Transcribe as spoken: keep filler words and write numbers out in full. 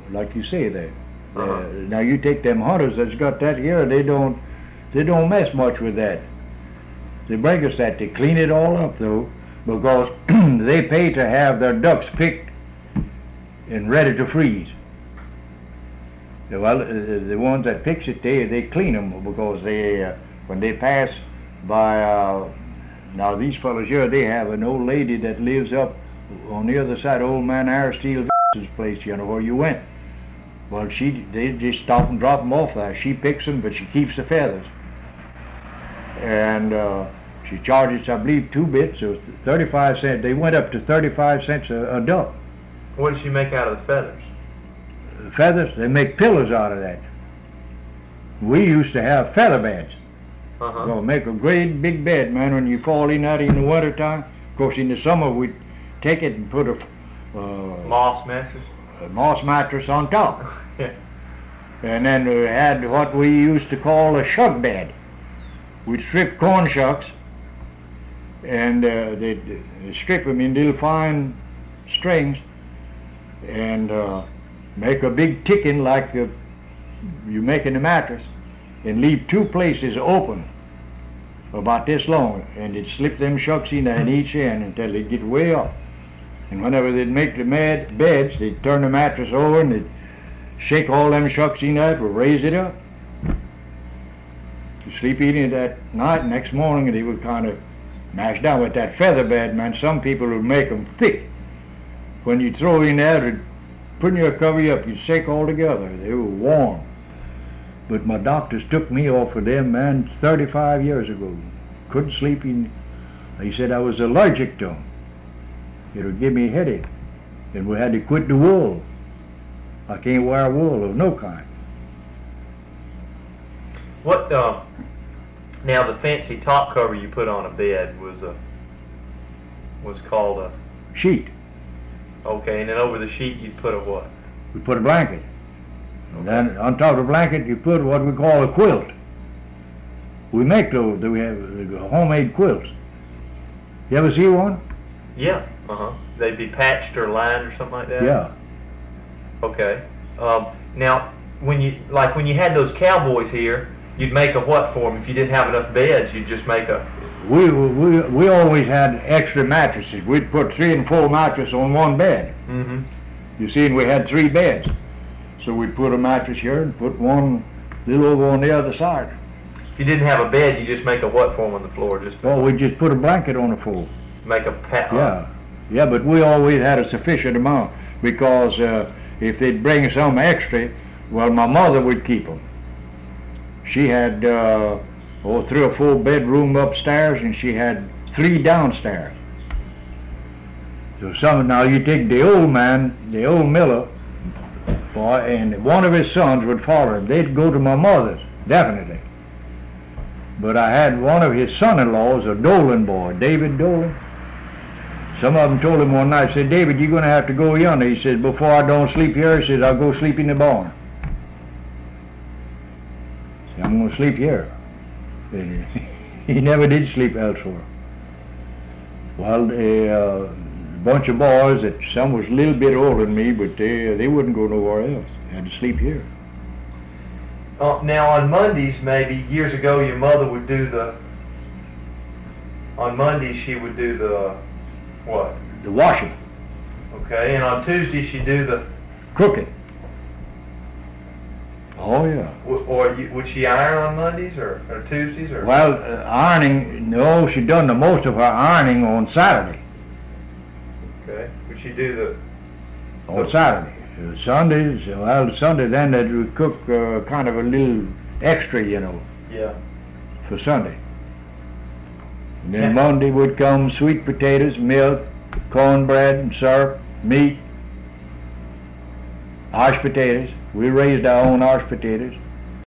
like you say there. Uh-huh. Uh, now you take them hunters that's got that here, they don't they don't mess much with that. They bring us that. They clean it all up though, because they pay to have their ducks picked and ready to freeze. Well, uh, the ones that picks it, they they clean them because they uh, when they pass by. Uh, now these fellows here, they have an old lady that lives up on the other side of old man Aristotle place, you know, where you went. Well, she they just stop and drop them off there. She picks them, but she keeps the feathers. And uh, she charges, I believe, two bits, so thirty-five cents. They went up to thirty-five cents a, a duck. What does she make out of the feathers? The feathers, they make pillows out of that. We used to have feather beds. Uh-huh. Well, make a great big bed, man, when you fall in that in the winter time. Of course, in the summer, we'd take it and put a uh, moss mattress. A moss mattress on top. Yeah. And then we had what we used to call a shuck bed. We'd strip corn shucks, and uh, they'd, they'd strip them in little fine strings, and uh, make a big ticking like uh, you're making a mattress, and leave two places open about this long, and they'd slip them shucks in there in each end until they'd get way up. And whenever they'd make the mad beds, they'd turn the mattress over and they'd shake all them shucks in there, would raise it up. You sleep in it that night, next morning they would kind of mash down with that feather bed, man. Some people would make them thick. When you throw in there, it'd put your cover up, you'd shake all together. They were warm. But my doctors took me off of them, man, thirty-five years ago. Couldn't sleep in. They said I was allergic to them. It would give me a headache. And we had to quit the wool. I can't wear wool of no kind. What, uh, now the fancy top cover you put on a bed was a, was called a? Sheet. Okay, and then over the sheet you put a what? We put a blanket. And then on top of the blanket you put what we call a quilt. We make those, we have homemade quilts. You ever see one? Yeah, uh-huh. They'd be patched or lined or something like that? Yeah. Okay. Um, now, when you, like when you had those cowboys here, you'd make a what for them? If you didn't have enough beds, you'd just make a... We, we, we always had extra mattresses. We'd put three and four mattresses on one bed. Mm-hmm. You see, and we had three beds. So we'd put a mattress here and put one little over on the other side. If you didn't have a bed, you just make a what for them on the floor? Just Well, we just put a blanket on the floor. Make a pat. Yeah, yeah, but we always had a sufficient amount because uh, if they'd bring some extra, well, my mother would keep them. She had uh, oh, three or four bedroom upstairs, and she had three downstairs. So some now you take the old man, the old miller, boy, and one of his sons would follow him. They'd go to my mother's, definitely. But I had one of his son-in-laws, a Dolan boy, David Dolan. Some of them told him one night, said, David, you're going to have to go yonder. He said, before I don't sleep here, he says, I'll go sleep in the barn. Said, I'm going to sleep here. He never did sleep elsewhere. Well, a uh, bunch of boys, that some was a little bit older than me, but they, they wouldn't go nowhere else. They had to sleep here. Uh, now on Mondays, maybe years ago, your mother would do the. On Mondays, she would do the what? The washing. Okay, and on Tuesdays, she'd do the crooked. Oh yeah. W- or you, would she iron on Mondays or, or Tuesdays or? Well, uh, ironing. No, she done the most of her ironing on Saturday. Okay. Would she do the? On the, Saturday. Uh, Sundays, well, Sunday then that we cook uh, kind of a little extra, you know. Yeah. For Sunday. And then yeah. Monday would come sweet potatoes, milk, cornbread, and syrup, meat, Irish potatoes. We raised our own Irish potatoes.